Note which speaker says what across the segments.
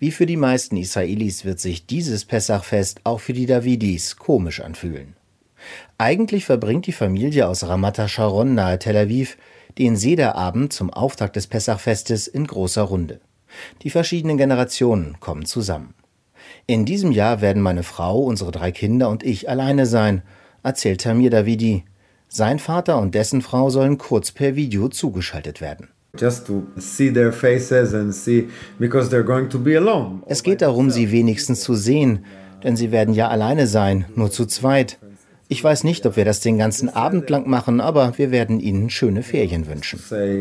Speaker 1: Wie für die meisten Israelis wird sich dieses Pessachfest auch für die Davidis komisch anfühlen. Eigentlich verbringt die Familie aus Ramat HaSharon nahe Tel Aviv den Sederabend zum Auftakt des Pessachfestes in großer Runde. Die verschiedenen Generationen kommen zusammen. In diesem Jahr werden meine Frau, unsere 3 Kinder und ich alleine sein, erzählt Tamir Davidi. Sein Vater und dessen Frau sollen kurz per Video zugeschaltet werden. Es geht darum, sie wenigstens zu sehen, denn sie werden ja alleine sein, nur zu zweit. Ich weiß nicht, ob wir das den ganzen Abend lang machen, aber wir werden ihnen schöne Ferien wünschen.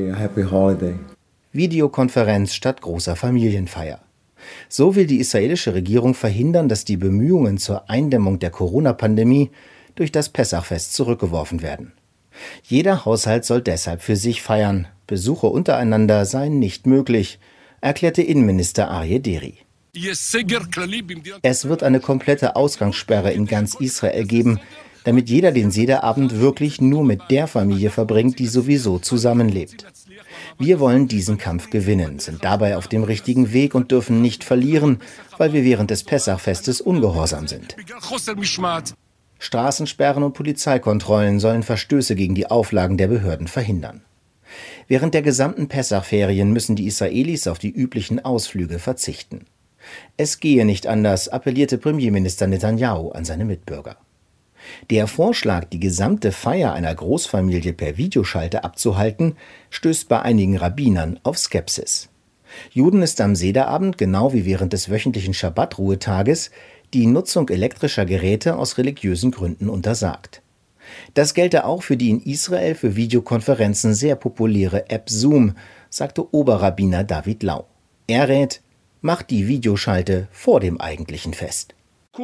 Speaker 1: Videokonferenz statt großer Familienfeier. So will die israelische Regierung verhindern, dass die Bemühungen zur Eindämmung der Corona-Pandemie durch das Pessachfest zurückgeworfen werden. Jeder Haushalt soll deshalb für sich feiern. Besuche untereinander seien nicht möglich, erklärte Innenminister Aryeh Deri. Es wird eine komplette Ausgangssperre in ganz Israel geben, damit jeder den Sederabend wirklich nur mit der Familie verbringt, die sowieso zusammenlebt. Wir wollen diesen Kampf gewinnen, sind dabei auf dem richtigen Weg und dürfen nicht verlieren, weil wir während des Pessachfestes ungehorsam sind. Straßensperren und Polizeikontrollen sollen Verstöße gegen die Auflagen der Behörden verhindern. Während der gesamten Pessachferien müssen die Israelis auf die üblichen Ausflüge verzichten. Es gehe nicht anders, appellierte Premierminister Netanyahu an seine Mitbürger. Der Vorschlag, die gesamte Feier einer Großfamilie per Videoschalte abzuhalten, stößt bei einigen Rabbinern auf Skepsis. Juden ist am Sederabend, genau wie während des wöchentlichen Schabbat-Ruhetages, die Nutzung elektrischer Geräte aus religiösen Gründen untersagt. Das gelte auch für die in Israel für Videokonferenzen sehr populäre App Zoom, sagte Oberrabbiner David Lau. Er rät, macht die Videoschalte vor dem eigentlichen Fest.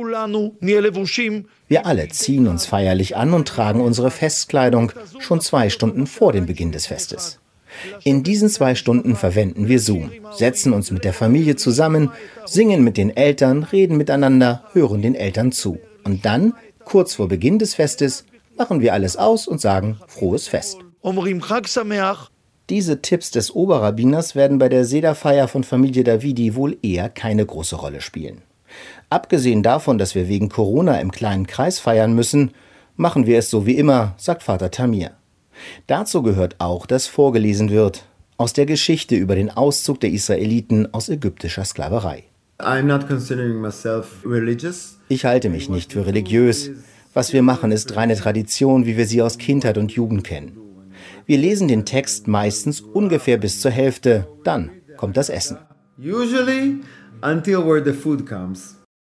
Speaker 1: Wir alle ziehen uns feierlich an und tragen unsere Festkleidung schon 2 Stunden vor dem Beginn des Festes. In diesen 2 Stunden verwenden wir Zoom, setzen uns mit der Familie zusammen, singen mit den Eltern, reden miteinander, hören den Eltern zu. Und dann, kurz vor Beginn des Festes, machen wir alles aus und sagen frohes Fest. Diese Tipps des Oberrabbiners werden bei der Sederfeier von Familie Davidi wohl eher keine große Rolle spielen. Abgesehen davon, dass wir wegen Corona im kleinen Kreis feiern müssen, machen wir es so wie immer, sagt Vater Tamir. Dazu gehört auch, dass vorgelesen wird, aus der Geschichte über den Auszug der Israeliten aus ägyptischer Sklaverei. Ich halte mich nicht für religiös. Was wir machen, ist reine Tradition, wie wir sie aus Kindheit und Jugend kennen. Wir lesen den Text meistens ungefähr bis zur Hälfte, dann kommt das Essen.
Speaker 2: Usually until where the food comes.